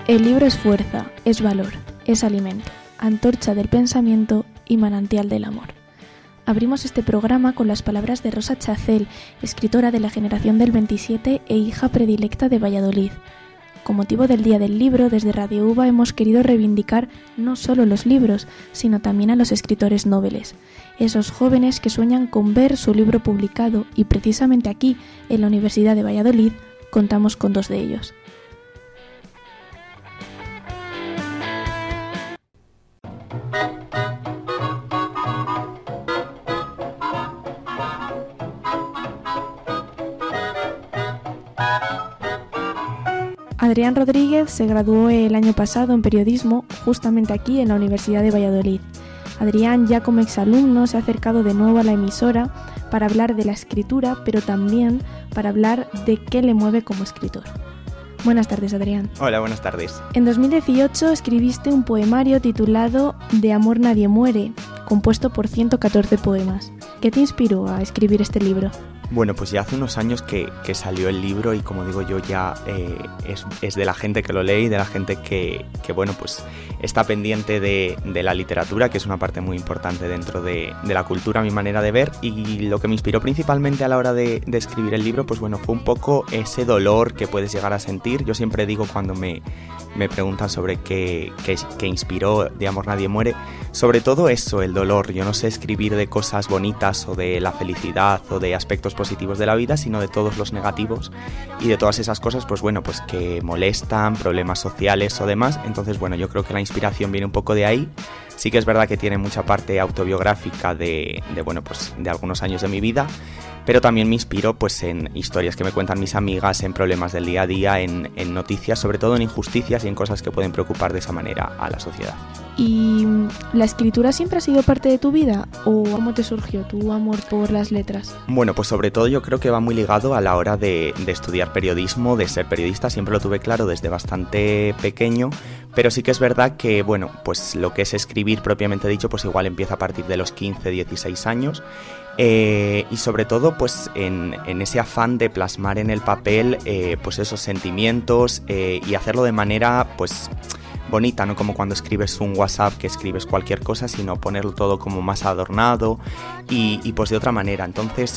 El libro es fuerza, es valor, es alimento, antorcha del pensamiento y manantial del amor. Abrimos este programa con las palabras de Rosa Chacel, escritora de la generación del 27 e hija predilecta de Valladolid. Con motivo del Día del Libro, desde Radio UVA hemos querido reivindicar no solo los libros, sino también a los escritores noveles, esos jóvenes que sueñan con ver su libro publicado, y precisamente aquí, en la Universidad de Valladolid, contamos con dos de ellos. Adrián Rodríguez se graduó el año pasado en periodismo, justamente aquí en la Universidad de Valladolid. Adrián, ya como exalumno, se ha acercado de nuevo a la emisora para hablar de la escritura, pero también para hablar de qué le mueve como escritor. Buenas tardes, Adrián. Hola, buenas tardes. En 2018 escribiste un poemario titulado De amor nadie muere, compuesto por 114 poemas. ¿Qué te inspiró a escribir este libro? Bueno, pues ya hace unos años que salió el libro y, como digo yo, ya es de la gente que lo lee y de la gente que bueno, pues está pendiente de la literatura, que es una parte muy importante dentro de la cultura, a mi manera de ver. Y lo que me inspiró principalmente a la hora de escribir el libro, pues bueno, fue un poco ese dolor que puedes llegar a sentir. Yo siempre digo, cuando me preguntan sobre qué inspiró De amor nadie muere, sobre todo eso, el dolor. Yo no sé escribir de cosas bonitas o de la felicidad o de aspectos positivos de la vida, sino de todos los negativos y de todas esas cosas, pues bueno, pues que molestan, problemas sociales o demás. Entonces, bueno, yo creo que la inspiración viene un poco de ahí. Sí que es verdad que tiene mucha parte autobiográfica de algunos años de mi vida, pero también me inspiro pues en historias que me cuentan mis amigas, en problemas del día a día, en noticias, sobre todo en injusticias y en cosas que pueden preocupar de esa manera a la sociedad. ¿Y la escritura siempre ha sido parte de tu vida o cómo te surgió tu amor por las letras? Bueno, pues sobre todo yo creo que va muy ligado a la hora de estudiar periodismo, de ser periodista. Siempre lo tuve claro desde bastante pequeño, pero sí que es verdad que, bueno, pues lo que es escribir propiamente dicho, pues igual empieza a partir de los 15, 16 años. Y sobre todo pues en ese afán de plasmar en el papel pues esos sentimientos y hacerlo de manera pues bonita, no como cuando escribes un WhatsApp, que escribes cualquier cosa, sino ponerlo todo como más adornado y pues de otra manera. Entonces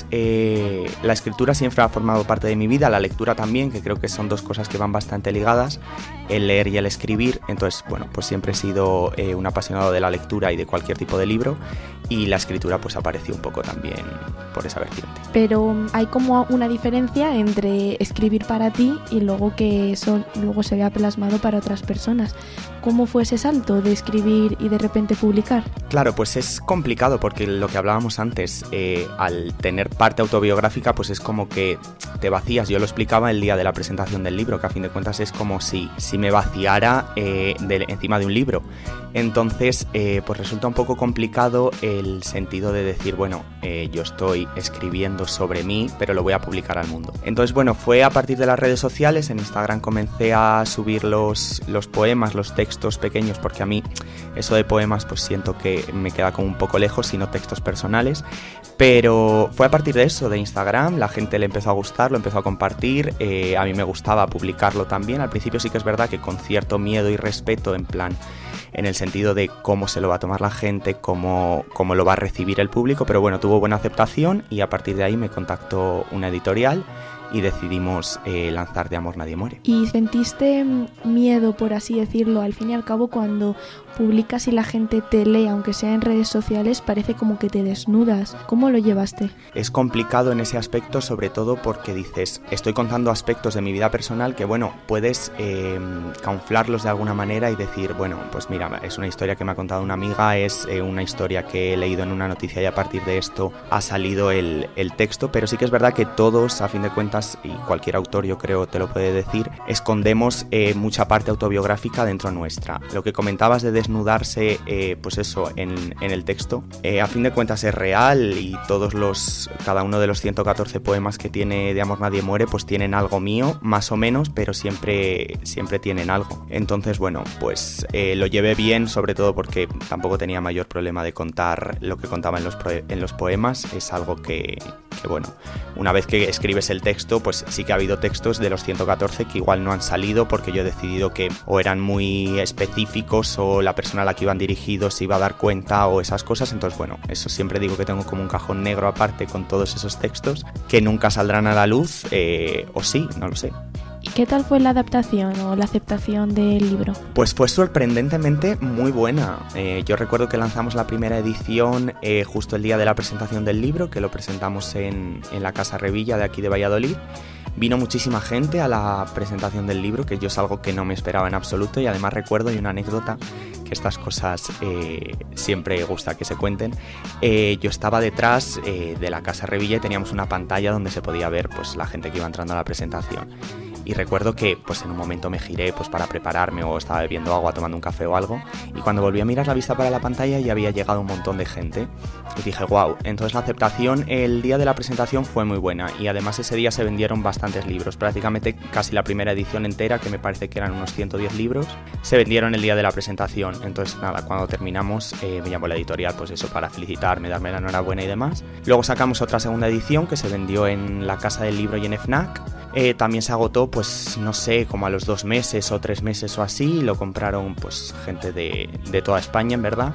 la escritura siempre ha formado parte de mi vida, la lectura también, que creo que son dos cosas que van bastante ligadas, el leer y el escribir. Entonces, bueno, pues siempre he sido un apasionado de la lectura y de cualquier tipo de libro, y la escritura pues apareció un poco también por esa vertiente. Pero hay como una diferencia entre escribir para ti y luego que eso luego se vea plasmado para otras personas. ¿Cómo fue ese salto de escribir y de repente publicar? Claro, pues es complicado porque lo que hablábamos antes, al tener parte autobiográfica, pues es como que te vacías. Yo lo explicaba el día de la presentación del libro, que a fin de cuentas es como si me vaciara encima de un libro. Entonces, pues resulta un poco complicado el sentido de decir, bueno, yo estoy escribiendo sobre mí, pero lo voy a publicar al mundo. Entonces, bueno, fue a partir de las redes sociales. En Instagram comencé a subir los poemas, los textos pequeños, porque a mí eso de poemas pues siento que me queda como un poco lejos, sino textos personales. Pero fue a partir de eso, de Instagram, la gente le empezó a gustar, lo empezó a compartir, a mí me gustaba publicarlo también. Al principio sí que es verdad que con cierto miedo y respeto, en el sentido de cómo se lo va a tomar la gente, cómo lo va a recibir el público, pero bueno, tuvo buena aceptación y a partir de ahí me contactó una editorial y decidimos lanzar De amor nadie muere. ¿Y sentiste miedo, por así decirlo? Al fin y al cabo, cuando publicas y la gente te lee, aunque sea en redes sociales, parece como que te desnudas. ¿Cómo lo llevaste? Es complicado en ese aspecto, sobre todo porque dices, estoy contando aspectos de mi vida personal que, bueno, puedes camuflarlos de alguna manera y decir, bueno, pues mira, es una historia que me ha contado una amiga, es una historia que he leído en una noticia y a partir de esto ha salido el texto, pero sí que es verdad que todos, a fin de cuentas, y cualquier autor yo creo te lo puede decir, escondemos mucha parte autobiográfica dentro nuestra. Lo que comentabas de desnudarse, pues eso, en el texto, a fin de cuentas es real y cada uno de los 114 poemas que tiene De amor nadie muere, pues tienen algo mío, más o menos, pero siempre tienen algo. Entonces, bueno, pues lo llevé bien, sobre todo porque tampoco tenía mayor problema de contar lo que contaba en los poemas. Es algo que bueno, una vez que escribes el texto, pues sí que ha habido textos de los 114 que igual no han salido porque yo he decidido que o eran muy específicos o la persona a la que iban dirigidos se iba a dar cuenta o esas cosas. Entonces, bueno, eso siempre digo que tengo como un cajón negro aparte con todos esos textos que nunca saldrán a la luz, o sí, no lo sé. ¿Y qué tal fue la adaptación o la aceptación del libro? Pues fue sorprendentemente muy buena. Yo recuerdo que lanzamos la primera edición justo el día de la presentación del libro, que lo presentamos en la Casa Revilla de aquí de Valladolid. Vino muchísima gente a la presentación del libro, que yo es algo que no me esperaba en absoluto, y además recuerdo, y una anécdota, que estas cosas siempre gusta que se cuenten. Yo estaba detrás de la Casa Revilla y teníamos una pantalla donde se podía ver pues la gente que iba entrando a la presentación. Y recuerdo que pues en un momento me giré pues para prepararme o estaba bebiendo agua, tomando un café o algo, y cuando volví a mirar la vista para la pantalla ya había llegado un montón de gente y dije wow. Entonces la aceptación el día de la presentación fue muy buena y además ese día se vendieron bastantes libros, prácticamente casi la primera edición entera, que me parece que eran unos 110 libros, se vendieron el día de la presentación. Entonces nada, cuando terminamos me llamó la editorial pues eso, para felicitarme, darme la enhorabuena y demás. Luego sacamos otra segunda edición que se vendió en la Casa del Libro y en FNAC. También se agotó, pues no sé, como a los 2 meses o 3 meses o así. Lo compraron pues gente de toda España, en verdad.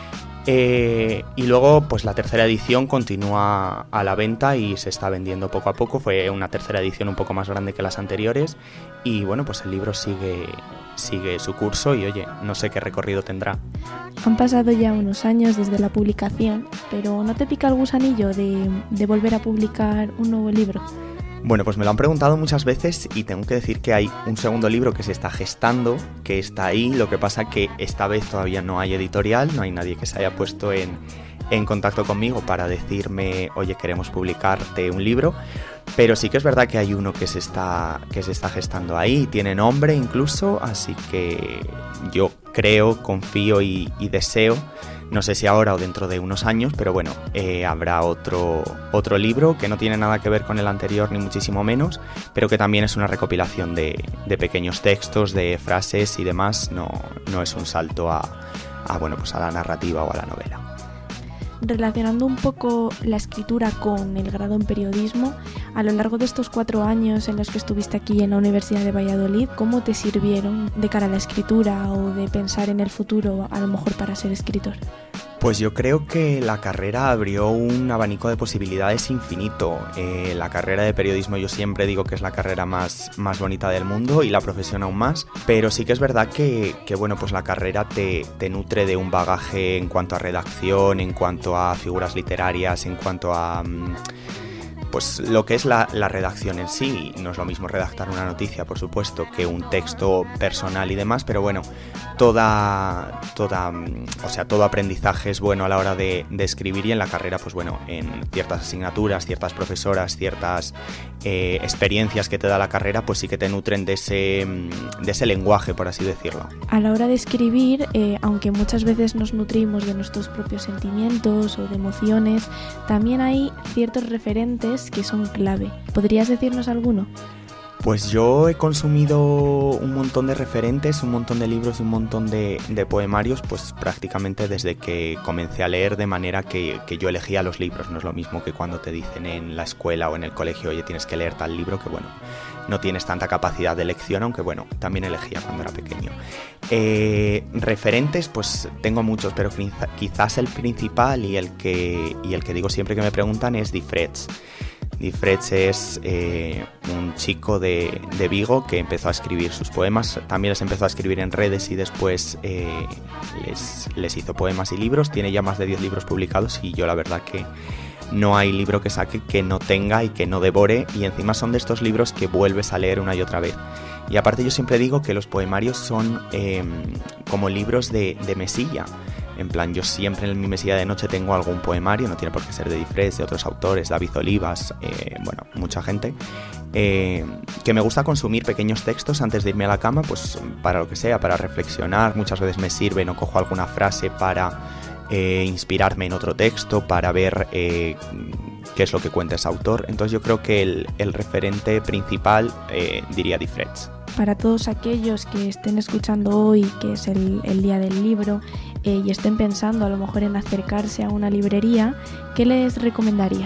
Y luego pues la tercera edición continúa a la venta y se está vendiendo poco a poco. Fue una tercera edición un poco más grande que las anteriores. Y bueno, pues el libro sigue su curso y oye, no sé qué recorrido tendrá. Han pasado ya unos años desde la publicación, pero ¿no te pica el gusanillo de volver a publicar un nuevo libro? Bueno, pues me lo han preguntado muchas veces y tengo que decir que hay un segundo libro que se está gestando, que está ahí. Lo que pasa que esta vez todavía no hay editorial, no hay nadie que se haya puesto en contacto conmigo para decirme, oye, queremos publicarte un libro. Pero sí que es verdad que hay uno que se está gestando ahí, tiene nombre incluso, así que yo creo, confío y deseo, no sé si ahora o dentro de unos años, pero bueno, habrá otro libro que no tiene nada que ver con el anterior ni muchísimo menos, pero que también es una recopilación de pequeños textos, de frases y demás. No es un salto a la narrativa o a la novela. Relacionando un poco la escritura con el grado en periodismo, a lo largo de estos 4 años en los que estuviste aquí en la Universidad de Valladolid, ¿cómo te sirvieron de cara a la escritura o de pensar en el futuro, a lo mejor para ser escritor? Pues yo creo que la carrera abrió un abanico de posibilidades infinito. La carrera de periodismo yo siempre digo que es la carrera más bonita del mundo y la profesión aún más, pero sí que es verdad que bueno, pues la carrera te nutre de un bagaje en cuanto a redacción, en cuanto a figuras literarias, en cuanto a pues lo que es la redacción en sí. No es lo mismo redactar una noticia, por supuesto, que un texto personal y demás, pero bueno, todo aprendizaje es bueno a la hora de escribir, y en la carrera, pues bueno, en ciertas asignaturas, ciertas profesoras, ciertas experiencias que te da la carrera, pues sí que te nutren de ese lenguaje, por así decirlo. A la hora de escribir, aunque muchas veces nos nutrimos de nuestros propios sentimientos o de emociones, también hay ciertos referentes que son clave. ¿Podrías decirnos alguno? Pues yo he consumido un montón de referentes, un montón de libros y un montón de poemarios, pues prácticamente desde que comencé a leer, de manera que yo elegía los libros. No es lo mismo que cuando te dicen en la escuela o en el colegio, oye, tienes que leer tal libro, que bueno, no tienes tanta capacidad de elección, aunque bueno, también elegía cuando era pequeño. Referentes, pues tengo muchos, pero quizás el principal y el que digo siempre que me preguntan es Difrets. Difrets es un chico de Vigo que empezó a escribir sus poemas. También les empezó a escribir en redes y después les hizo poemas y libros. Tiene ya más de 10 libros publicados y yo la verdad que no hay libro que saque que no tenga y que no devore, y encima son de estos libros que vuelves a leer una y otra vez. Y aparte yo siempre digo que los poemarios son como libros de mesilla. En plan, yo siempre en mi mesilla de noche tengo algún poemario, no tiene por qué ser de Difrets, de otros autores, David Olivas, mucha gente, que me gusta consumir pequeños textos antes de irme a la cama, pues para lo que sea, para reflexionar. Muchas veces me sirven o cojo alguna frase para inspirarme en otro texto, para ver qué es lo que cuenta ese autor. Entonces yo creo que el referente principal diría Difrets. Para todos aquellos que estén escuchando hoy, que es el día del libro, y estén pensando a lo mejor en acercarse a una librería, ¿qué les recomendarías?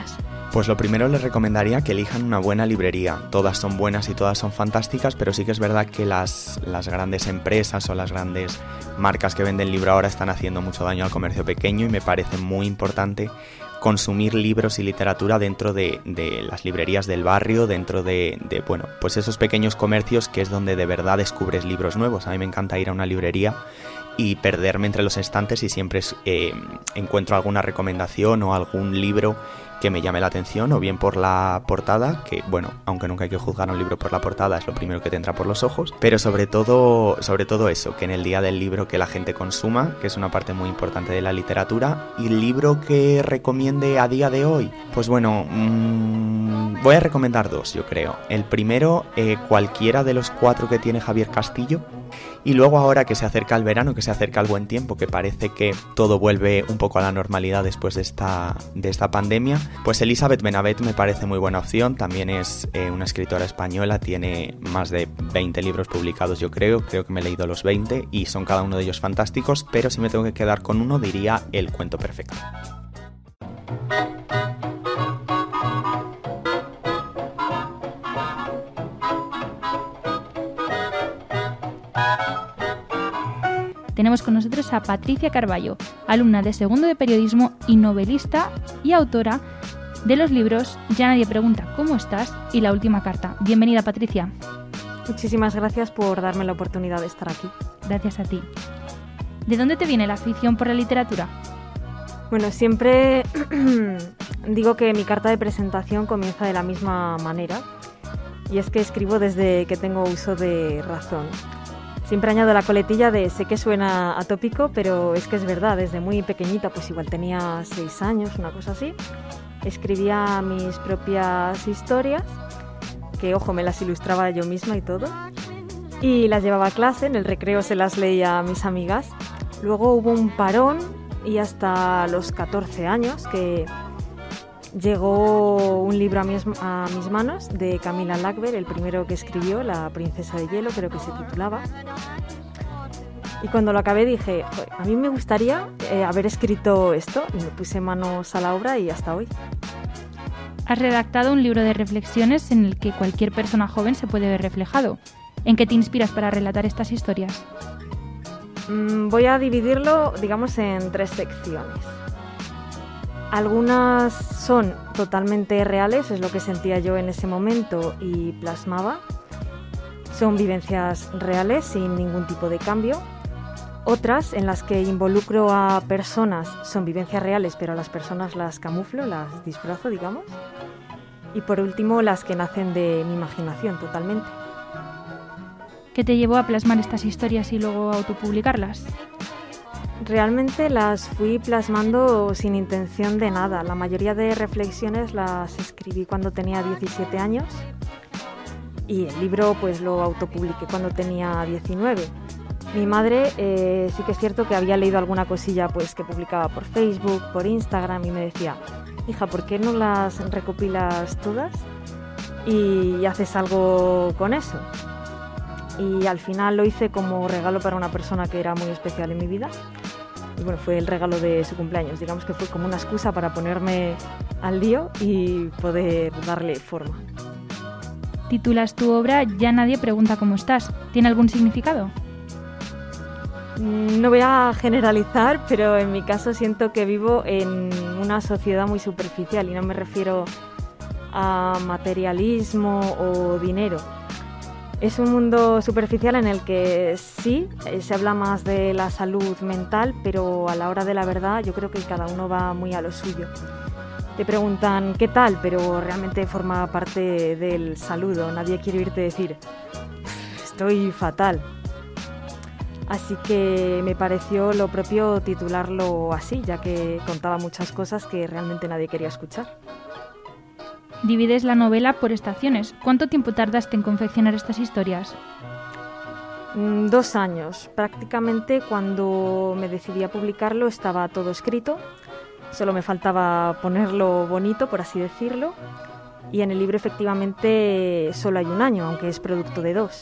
Pues lo primero les recomendaría que elijan una buena librería. Todas son buenas y todas son fantásticas, pero sí que es verdad que las grandes empresas o las grandes marcas que venden libro ahora están haciendo mucho daño al comercio pequeño y me parece muy importante consumir libros y literatura dentro de las librerías del barrio, dentro de pues esos pequeños comercios que es donde de verdad descubres libros nuevos. A mí me encanta ir a una librería y perderme entre los estantes y siempre encuentro alguna recomendación o algún libro que me llame la atención, o bien por la portada, que bueno, aunque nunca hay que juzgar un libro por la portada, es lo primero que te entra por los ojos, pero sobre todo eso, que en el día del libro que la gente consuma, que es una parte muy importante de la literatura. Y el libro que recomiende a día de hoy, pues bueno, voy a recomendar dos, yo creo. El primero, cualquiera de los 4 que tiene Javier Castillo. Y luego ahora que se acerca el verano, que se acerca el buen tiempo, que parece que todo vuelve un poco a la normalidad después de esta pandemia, pues Elizabeth Benavent me parece muy buena opción. También es una escritora española, tiene más de 20 libros publicados, yo creo que me he leído los 20 y son cada uno de ellos fantásticos, pero si me tengo que quedar con uno diría El cuento perfecto. Tenemos con nosotros a Patricia Carballo, alumna de segundo de periodismo y novelista y autora de los libros Ya nadie pregunta cómo estás y La última carta. Bienvenida, Patricia. Muchísimas gracias por darme la oportunidad de estar aquí. Gracias a ti. ¿De dónde te viene la afición por la literatura? Bueno, siempre digo que mi carta de presentación comienza de la misma manera, y es que escribo desde que tengo uso de razón. Siempre añado la coletilla de sé que suena atópico, pero es que es verdad, desde muy pequeñita, pues igual tenía 6 años, una cosa así, escribía mis propias historias, que ojo, me las ilustraba yo misma y todo, y las llevaba a clase, en el recreo se las leía a mis amigas. Luego hubo un parón y hasta los 14 años que llegó un libro a mis manos de Camilla Lackberg, el primero que escribió, La princesa de hielo, creo que se titulaba. Y cuando lo acabé dije, a mí me gustaría haber escrito esto, y me puse manos a la obra y hasta hoy. Has redactado un libro de reflexiones en el que cualquier persona joven se puede ver reflejado. ¿En qué te inspiras para relatar estas historias? Voy a dividirlo, digamos, en 3 secciones. Algunas son totalmente reales, es lo que sentía yo en ese momento y plasmaba. Son vivencias reales sin ningún tipo de cambio. Otras, en las que involucro a personas, son vivencias reales, pero a las personas las camuflo, las disfrazo, digamos. Y por último, las que nacen de mi imaginación totalmente. ¿Qué te llevó a plasmar estas historias y luego autopublicarlas? Realmente las fui plasmando sin intención de nada. La mayoría de reflexiones las escribí cuando tenía 17 años y el libro pues lo autopubliqué cuando tenía 19. Mi madre sí que es cierto que había leído alguna cosilla pues que publicaba por Facebook, por Instagram, y me decía, hija, ¿por qué no las recopilas todas y haces algo con eso? Y al final lo hice como regalo para una persona que era muy especial en mi vida. Y bueno, fue el regalo de su cumpleaños. Digamos que fue como una excusa para ponerme al lío y poder darle forma. Titulas tu obra Ya nadie pregunta cómo estás. ¿Tiene algún significado? No voy a generalizar, pero en mi caso siento que vivo en una sociedad muy superficial y no me refiero a materialismo o dinero. Es un mundo superficial en el que sí, se habla más de la salud mental, pero a la hora de la verdad yo creo que cada uno va muy a lo suyo. Te preguntan ¿qué tal?, pero realmente forma parte del saludo. Nadie quiere oírte decir estoy fatal. Así que me pareció lo propio titularlo así, ya que contaba muchas cosas que realmente nadie quería escuchar. Divides la novela por estaciones. ¿Cuánto tiempo tardaste en confeccionar estas historias? 2 años. Prácticamente cuando me decidí a publicarlo estaba todo escrito. Solo me faltaba ponerlo bonito, por así decirlo. Y en el libro efectivamente solo hay 1 año, aunque es producto de 2.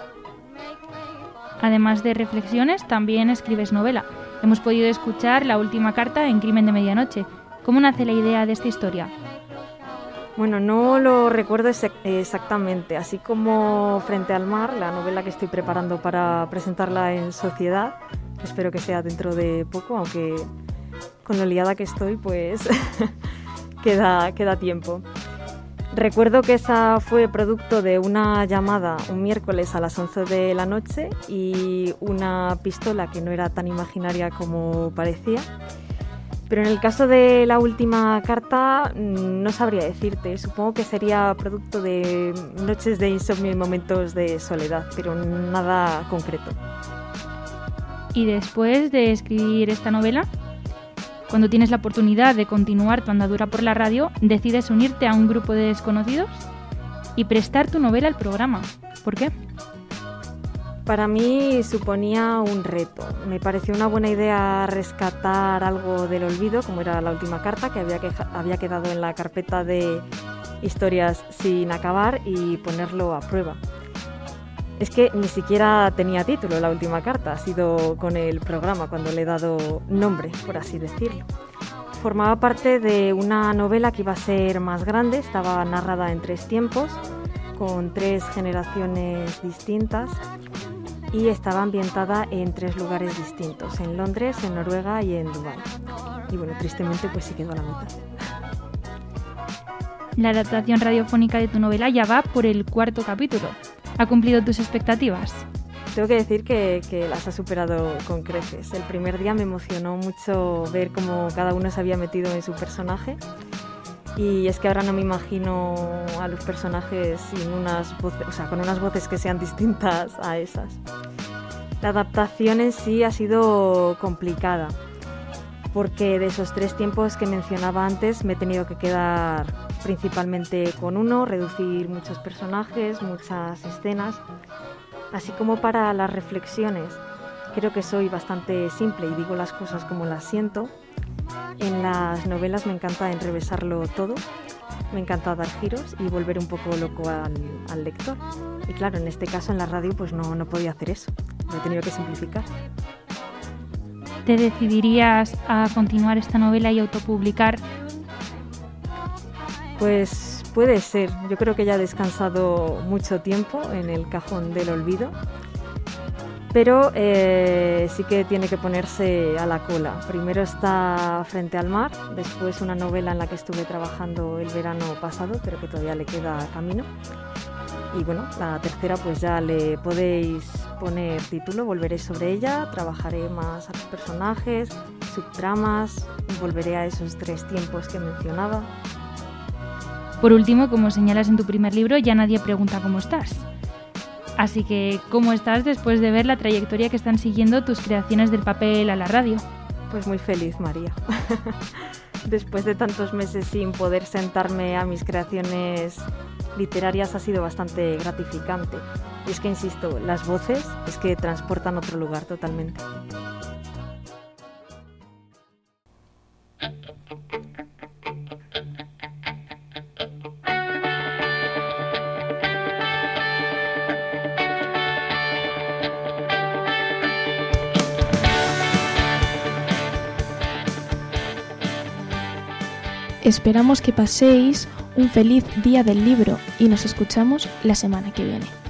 Además de reflexiones, también escribes novela. Hemos podido escuchar La última carta en Crimen de medianoche. ¿Cómo nace la idea de esta historia? Bueno, no lo recuerdo exactamente, así como Frente al mar, la novela que estoy preparando para presentarla en Sociedad, espero que sea dentro de poco, aunque con lo liada que estoy, pues queda tiempo. Recuerdo que esa fue producto de una llamada un miércoles a las 11 de la noche y una pistola que no era tan imaginaria como parecía. Pero en el caso de la última carta no sabría decirte, supongo que sería producto de noches de insomnio y momentos de soledad, pero nada concreto. Y después de escribir esta novela, cuando tienes la oportunidad de continuar tu andadura por la radio, decides unirte a un grupo de desconocidos y prestar tu novela al programa. ¿Por qué? Para mí suponía un reto. Me pareció una buena idea rescatar algo del olvido, como era la última carta, que había quedado en la carpeta de historias sin acabar, y ponerlo a prueba. Es que ni siquiera tenía título la última carta, ha sido con el programa cuando le he dado nombre, por así decirlo. Formaba parte de una novela que iba a ser más grande, estaba narrada en 3 tiempos, con 3 generaciones distintas, y estaba ambientada en 3 lugares distintos, en Londres, en Noruega y en Dubái. Y bueno, tristemente pues sí quedó a la mitad. La adaptación radiofónica de tu novela ya va por el 4º capítulo. ¿Ha cumplido tus expectativas? Tengo que decir que las ha superado con creces. El primer día me emocionó mucho ver cómo cada uno se había metido en su personaje. Y es que ahora no me imagino a los personajes sin unas voces, con unas voces que sean distintas a esas. La adaptación en sí ha sido complicada, porque de esos 3 tiempos que mencionaba antes me he tenido que quedar principalmente con uno, reducir muchos personajes, muchas escenas, así como para las reflexiones. Creo que soy bastante simple y digo las cosas como las siento. En las novelas me encanta enrevesarlo todo, me encanta dar giros y volver un poco loco al lector. Y claro, en este caso en la radio pues no podía hacer eso, lo he tenido que simplificar. ¿Te decidirías a continuar esta novela y autopublicar? Pues puede ser, yo creo que ya ha descansado mucho tiempo en el cajón del olvido. Pero sí que tiene que ponerse a la cola. Primero está Frente al mar, después una novela en la que estuve trabajando el verano pasado, pero que todavía le queda camino. Y bueno, la tercera pues ya le podéis poner título, volveré sobre ella, trabajaré más a los personajes, subtramas, volveré a esos 3 tiempos que mencionaba. Por último, como señalas en tu primer libro, ya nadie pregunta cómo estás. Así que, ¿cómo estás después de ver la trayectoria que están siguiendo tus creaciones del papel a la radio? Pues muy feliz, María. Después de tantos meses sin poder sentarme a mis creaciones literarias ha sido bastante gratificante. Y es que, insisto, las voces es que transportan otro lugar totalmente. Esperamos que paséis un feliz día del libro y nos escuchamos la semana que viene.